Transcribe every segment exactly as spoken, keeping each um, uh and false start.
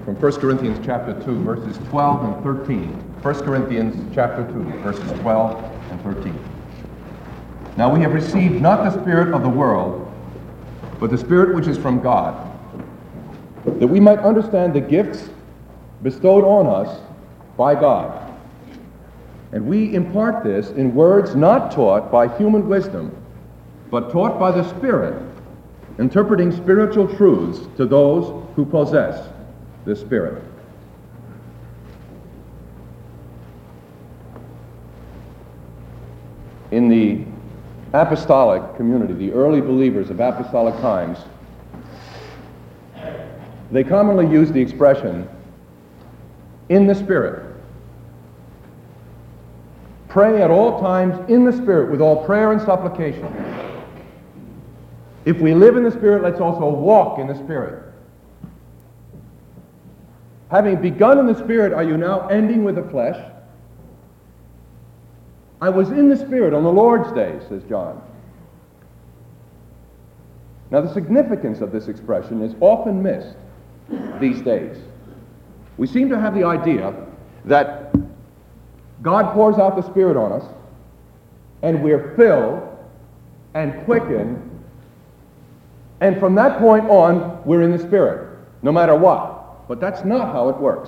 from First Corinthians chapter two, verses twelve and thirteen. First Corinthians chapter two, verses twelve and thirteen. Now we have received not the spirit of the world, but the Spirit which is from God, that we might understand the gifts bestowed on us by God. And we impart this in words not taught by human wisdom, but taught by the Spirit, interpreting spiritual truths to those who possess the Spirit. In the apostolic community, the early believers of apostolic times, they commonly use the expression, in the Spirit. Pray at all times in the Spirit with all prayer and supplication. If we live in the Spirit, let's also walk in the Spirit. Having begun in the Spirit, are you now ending with the flesh? I was in the Spirit on the Lord's day, says John. Now, the significance of this expression is often missed these days. We seem to have the idea that God pours out the Spirit on us, and we're filled and quickened, and from that point on, we're in the Spirit, no matter what. But that's not how it works.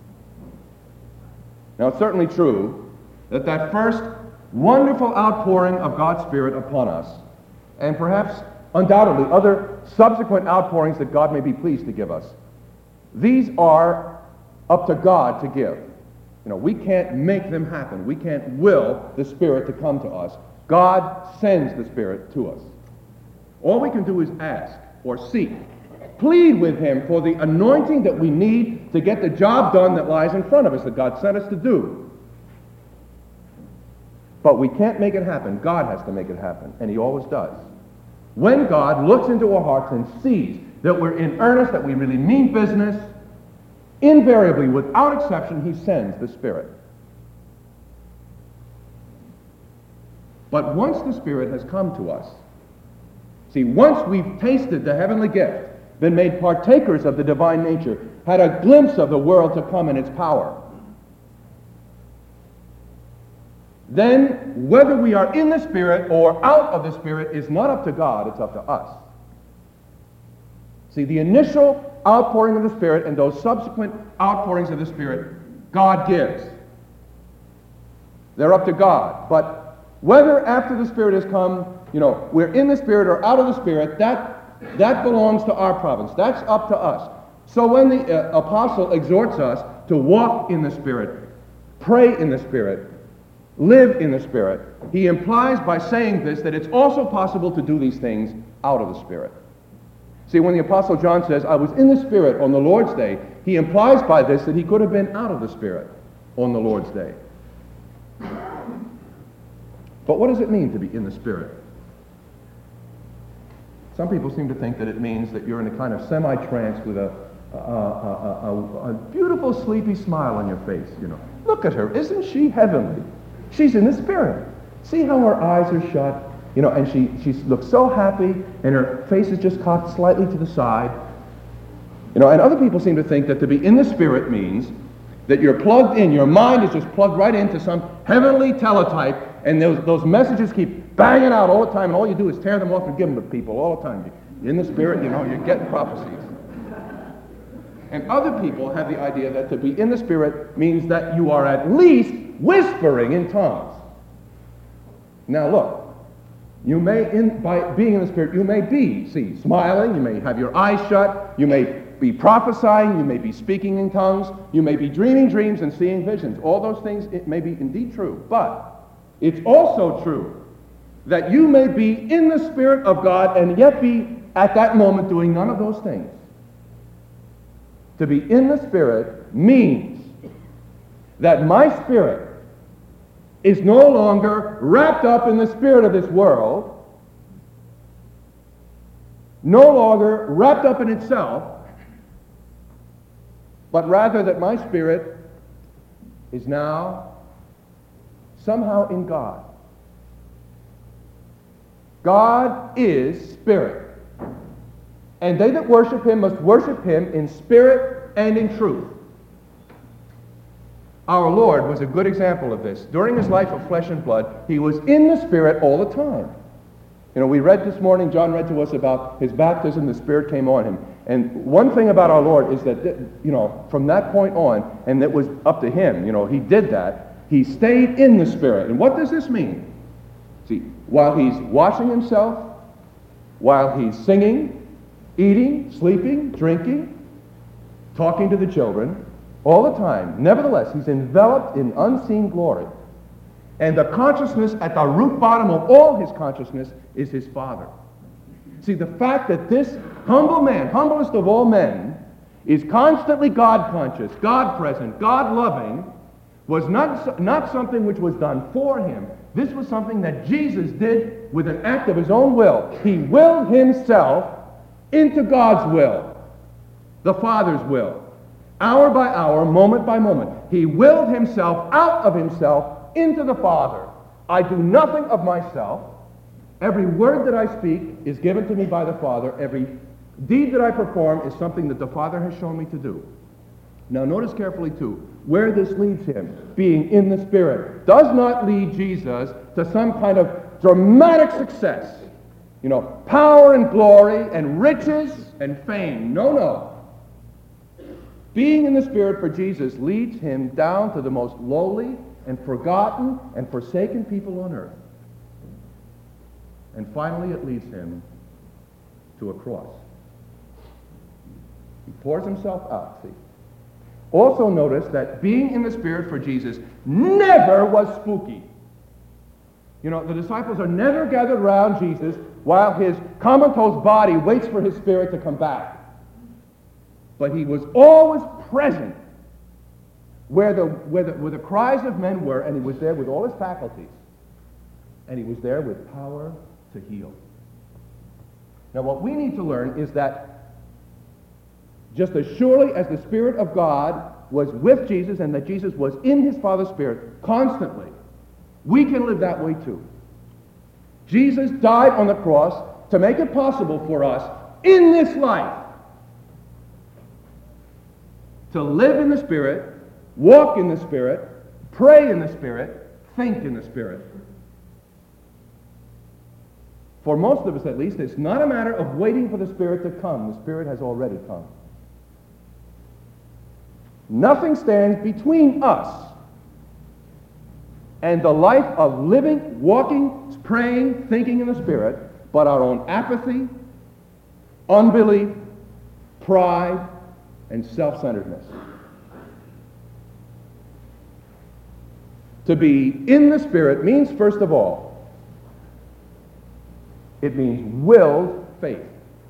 Now, it's certainly true that that first wonderful outpouring of God's Spirit upon us, and perhaps undoubtedly other subsequent outpourings that God may be pleased to give us, these are up to God to give. You know, we can't make them happen. We can't will the Spirit to come to us. God sends the Spirit to us. All we can do is ask or seek, plead with Him for the anointing that we need to get the job done that lies in front of us, that God sent us to do. But we can't make it happen. God has to make it happen, and He always does. When God looks into our hearts and sees that we're in earnest, that we really mean business, invariably, without exception, He sends the Spirit. But once the Spirit has come to us, see, once we've tasted the heavenly gift, been made partakers of the divine nature, had a glimpse of the world to come and its power, then whether we are in the Spirit or out of the Spirit is not up to God, it's up to us. See, the initial outpouring of the Spirit and those subsequent outpourings of the Spirit, God gives. They're up to God. But whether after the Spirit has come, you know, we're in the Spirit or out of the Spirit, that, that belongs to our province. That's up to us. So when the uh, apostle exhorts us to walk in the Spirit, pray in the Spirit, live in the Spirit, he implies by saying this that it's also possible to do these things out of the Spirit. See, when the Apostle John says, I was in the Spirit on the Lord's day, he implies by this that he could have been out of the Spirit on the Lord's day. But what does it mean to be in the Spirit? Some people seem to think that it means that you're in a kind of semi-trance with a, a, a, a, a beautiful, sleepy smile on your face. You know, look at her. Isn't she heavenly? She's in the Spirit. See how her eyes are shut? You know, and she, she looks so happy, and her face is just cocked slightly to the side. You know, and other people seem to think that to be in the Spirit means that you're plugged in, your mind is just plugged right into some heavenly teletype, and those, those messages keep banging out all the time, and all you do is tear them off and give them to people all the time. You're in the Spirit, you know, you're getting prophecies. And other people have the idea that to be in the Spirit means that you are at least whispering in tongues. Now look, you may, in, by being in the Spirit, you may be, see, smiling, you may have your eyes shut, you may be prophesying, you may be speaking in tongues, you may be dreaming dreams and seeing visions. All those things, it may be indeed true. But it's also true that you may be in the Spirit of God and yet be at that moment doing none of those things. To be in the Spirit means that my spirit is no longer wrapped up in the spirit of this world, no longer wrapped up in itself, but rather that my spirit is now somehow in God. God is spirit, and they that worship him must worship him in spirit and in truth. Our Lord was a good example of this. During his life of flesh and blood, he was in the Spirit all the time. You know, we read this morning, John read to us about his baptism, the Spirit came on him. And one thing about our Lord is that, you know, from that point on, and it was up to him, you know, he did that, he stayed in the Spirit. And what does this mean? See, while he's washing himself, while he's singing, eating, sleeping, drinking, talking to the children, all the time, nevertheless, he's enveloped in unseen glory. And the consciousness at the root bottom of all his consciousness is his Father. See, the fact that this humble man, humblest of all men, is constantly God-conscious, God-present, God-loving, was not, not something which was done for him. This was something that Jesus did with an act of his own will. He willed himself into God's will, the Father's will. Hour by hour, moment by moment. He willed himself out of himself into the Father. I do nothing of myself. Every word that I speak is given to me by the Father. Every deed that I perform is something that the Father has shown me to do. Now notice carefully too, where this leads him, being in the Spirit, does not lead Jesus to some kind of dramatic success. You know, power and glory and riches and fame. No, no. Being in the Spirit for Jesus leads him down to the most lowly and forgotten and forsaken people on earth. And finally it leads him to a cross. He pours himself out, see. Also notice that being in the Spirit for Jesus never was spooky. You know, the disciples are never gathered around Jesus while his comatose body waits for his spirit to come back. But he was always present where the, where the, where the cries of men were, and he was there with all his faculties. And he was there with power to heal. Now what we need to learn is that just as surely as the Spirit of God was with Jesus and that Jesus was in his Father's Spirit constantly, we can live that way too. Jesus died on the cross to make it possible for us in this life to live in the Spirit, walk in the Spirit, pray in the Spirit, think in the Spirit. For most of us at least, it's not a matter of waiting for the Spirit to come. The Spirit has already come. Nothing stands between us and the life of living, walking, praying, thinking in the Spirit, but our own apathy, unbelief, pride, and self-centeredness. To be in the Spirit means, first of all, it means willed faith.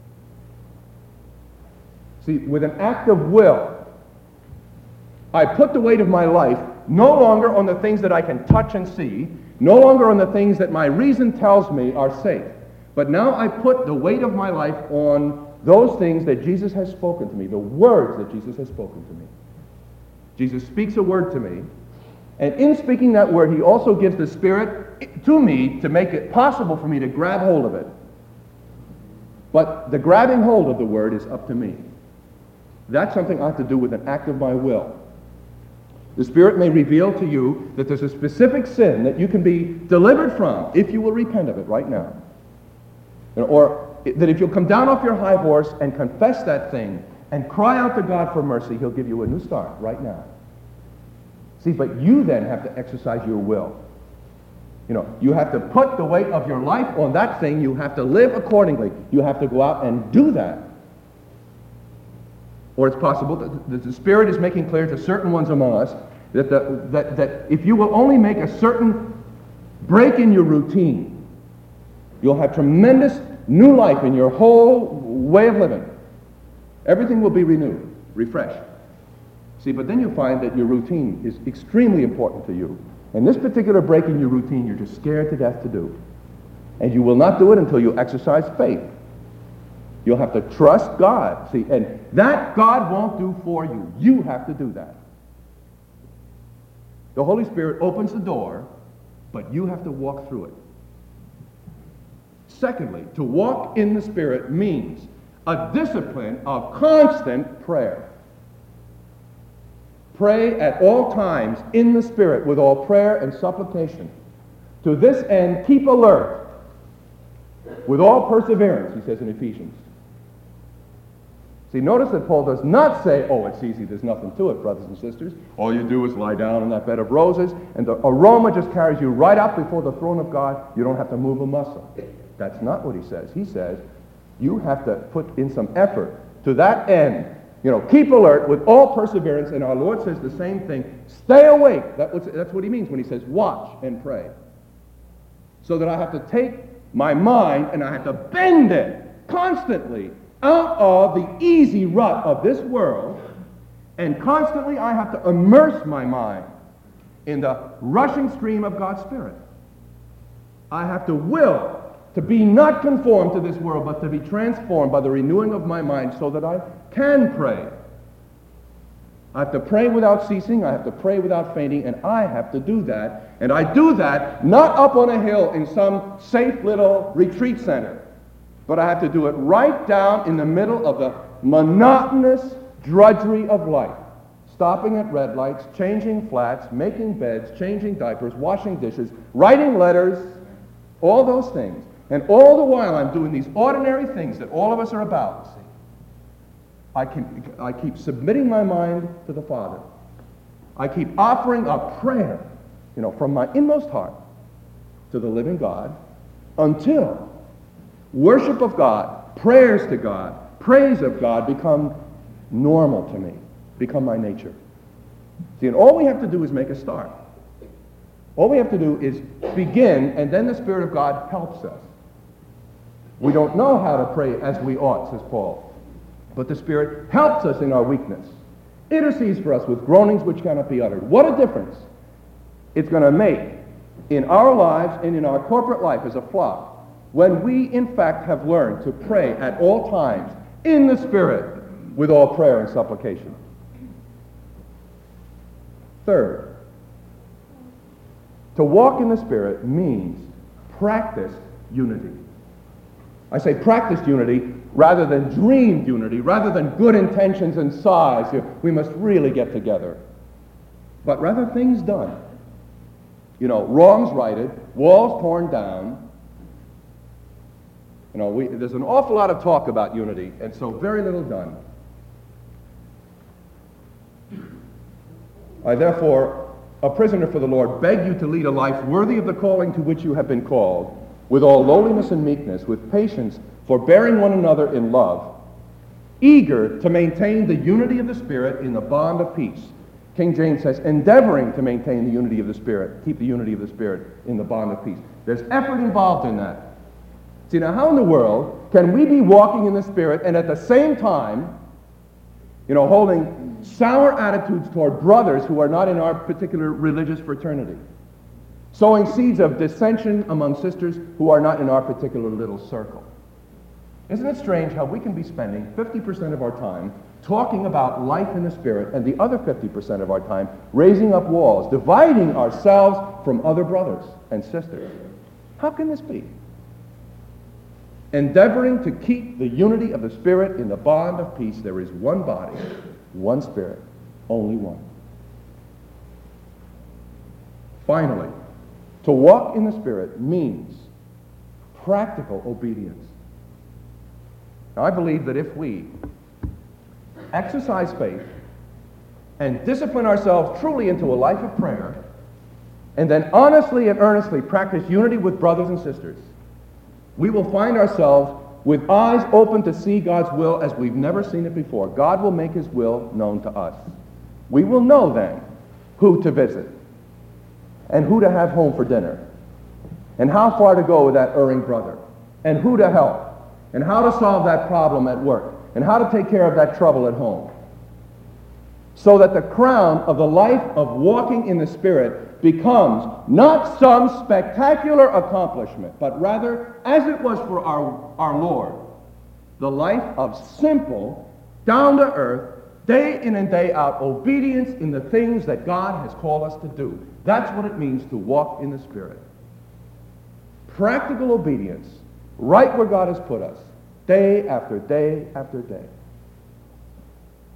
See, with an act of will, I put the weight of my life no longer on the things that I can touch and see, no longer on the things that my reason tells me are safe, but now I put the weight of my life on those things that Jesus has spoken to me, the words that Jesus has spoken to me. Jesus speaks a word to me, and in speaking that word, he also gives the Spirit to me to make it possible for me to grab hold of it. But the grabbing hold of the word is up to me. That's something I have to do with an act of my will. The Spirit may reveal to you that there's a specific sin that you can be delivered from if you will repent of it right now. Or that if you'll come down off your high horse and confess that thing and cry out to God for mercy, he'll give you a new start right now. See, but you then have to exercise your will. You know, you have to put the weight of your life on that thing. You have to live accordingly. You have to go out and do that. Or it's possible that, that the Spirit is making clear to certain ones among us that, the, that, that if you will only make a certain break in your routine, you'll have tremendous new life in your whole way of living. Everything will be renewed, refreshed. See, but then you find that your routine is extremely important to you. And this particular break in your routine, you're just scared to death to do. And you will not do it until you exercise faith. You'll have to trust God. See, and that God won't do for you. You have to do that. The Holy Spirit opens the door, but you have to walk through it. Secondly, to walk in the Spirit means a discipline of constant prayer. Pray at all times in the Spirit with all prayer and supplication. To this end, keep alert with all perseverance, he says in Ephesians. See, notice that Paul does not say, oh, it's easy, there's nothing to it, brothers and sisters. All you do is lie down on that bed of roses, and the aroma just carries you right up before the throne of God. You don't have to move a muscle. That's not what he says. He says, you have to put in some effort to that end. You know, keep alert with all perseverance, and our Lord says the same thing. Stay awake. That was, that's what he means when he says watch and pray. So that I have to take my mind and I have to bend it constantly out of the easy rut of this world, and constantly I have to immerse my mind in the rushing stream of God's Spirit. I have to will to be not conformed to this world, but to be transformed by the renewing of my mind so that I can pray. I have to pray without ceasing. I have to pray without fainting, and I have to do that. And I do that not up on a hill in some safe little retreat center, but I have to do it right down in the middle of the monotonous drudgery of life. Stopping at red lights, changing flats, making beds, changing diapers, washing dishes, writing letters, all those things. And all the while I'm doing these ordinary things that all of us are about. I keep, I keep submitting my mind to the Father. I keep offering up prayer, you know, from my inmost heart to the living God until worship of God, prayers to God, praise of God become normal to me, become my nature. See, and all we have to do is make a start. All we have to do is begin, and then the Spirit of God helps us. We don't know how to pray as we ought, says Paul, but the Spirit helps us in our weakness, intercedes for us with groanings which cannot be uttered. What a difference it's going to make in our lives and in our corporate life as a flock when we, in fact, have learned to pray at all times in the Spirit with all prayer and supplication. Third, to walk in the Spirit means practiced unity. I say practiced unity rather than dreamed unity, rather than good intentions and sighs. We must really get together. But rather things done. You know, wrongs righted, walls torn down. You know, we, there's an awful lot of talk about unity, and so very little done. I therefore, a prisoner for the Lord, beg you to lead a life worthy of the calling to which you have been called, with all lowliness and meekness, with patience, forbearing one another in love, eager to maintain the unity of the Spirit in the bond of peace. King James says, endeavoring to maintain the unity of the Spirit, keep the unity of the Spirit in the bond of peace. There's effort involved in that. See, now how in the world can we be walking in the Spirit and at the same time, you know, holding sour attitudes toward brothers who are not in our particular religious fraternity? Sowing seeds of dissension among sisters who are not in our particular little circle. Isn't it strange how we can be spending fifty percent of our time talking about life in the Spirit and the other fifty percent of our time raising up walls, dividing ourselves from other brothers and sisters? How can this be? Endeavoring to keep the unity of the Spirit in the bond of peace. There is one body, one Spirit, only one. Finally, to walk in the Spirit means practical obedience. Now, I believe that if we exercise faith and discipline ourselves truly into a life of prayer, and then honestly and earnestly practice unity with brothers and sisters, we will find ourselves with eyes open to see God's will as we've never seen it before. God will make his will known to us. We will know then who to visit, and who to have home for dinner, and how far to go with that erring brother, and who to help, and how to solve that problem at work, and how to take care of that trouble at home. So that the crown of the life of walking in the Spirit becomes not some spectacular accomplishment, but rather, as it was for our, our Lord, the life of simple, down-to-earth, day in and day out obedience in the things that God has called us to do. That's what it means to walk in the Spirit. Practical obedience, right where God has put us, day after day after day.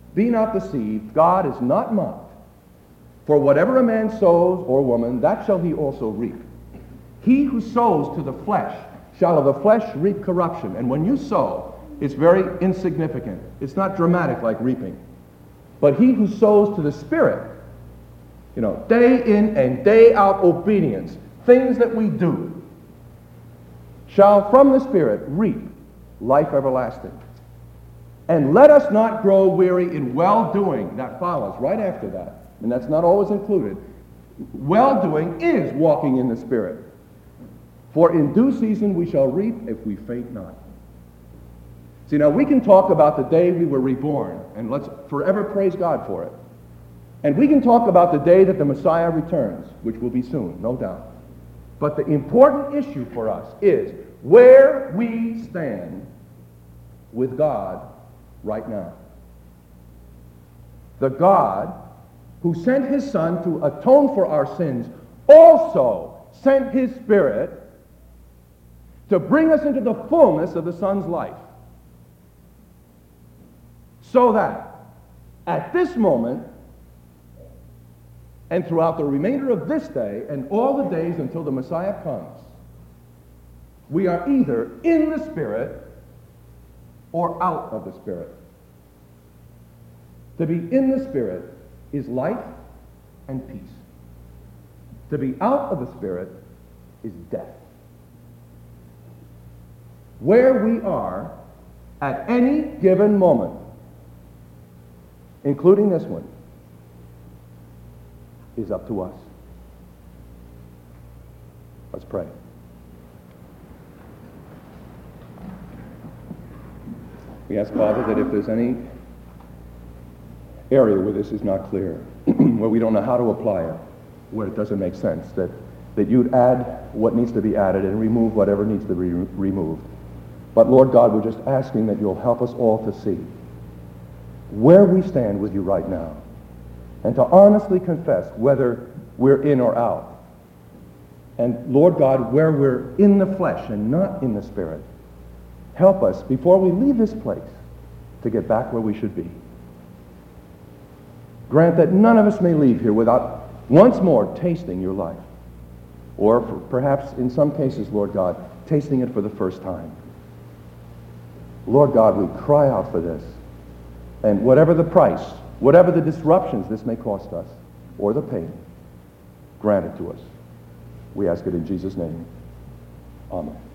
Be not deceived, God is not mocked. For whatever a man sows, or woman, that shall he also reap. He who sows to the flesh shall of the flesh reap corruption. And when you sow, it's very insignificant. It's not dramatic like reaping. But he who sows to the Spirit, you know, day in and day out obedience, things that we do, shall from the Spirit reap life everlasting. And let us not grow weary in well-doing. That follows right after that. And that's not always included. Well-doing is walking in the Spirit. For in due season we shall reap if we faint not. See, now we can talk about the day we were reborn, and let's forever praise God for it. And we can talk about the day that the Messiah returns, which will be soon, no doubt. But the important issue for us is where we stand with God right now. The God who sent his Son to atone for our sins also sent his Spirit to bring us into the fullness of the Son's life. So that at this moment and throughout the remainder of this day and all the days until the Messiah comes, we are either in the Spirit or out of the Spirit. To be in the Spirit is life and peace. To be out of the Spirit is death. Where we are at any given moment, including this one, is up to us. Let's pray. We ask, Father, that if there's any area where this is not clear, where we don't know how to apply it, where it doesn't make sense, that, that you'd add what needs to be added and remove whatever needs to be re- removed. But Lord God, we're just asking that you'll help us all to see where we stand with you right now, and to honestly confess whether we're in or out. And Lord God, where we're in the flesh and not in the Spirit, help us before we leave this place to get back where we should be. Grant that none of us may leave here without once more tasting your life. Or for, perhaps in some cases, Lord God, tasting it for the first time. Lord God, we cry out for this. And whatever the price, whatever the disruptions this may cost us, or the pain, grant it to us. We ask it in Jesus' name. Amen.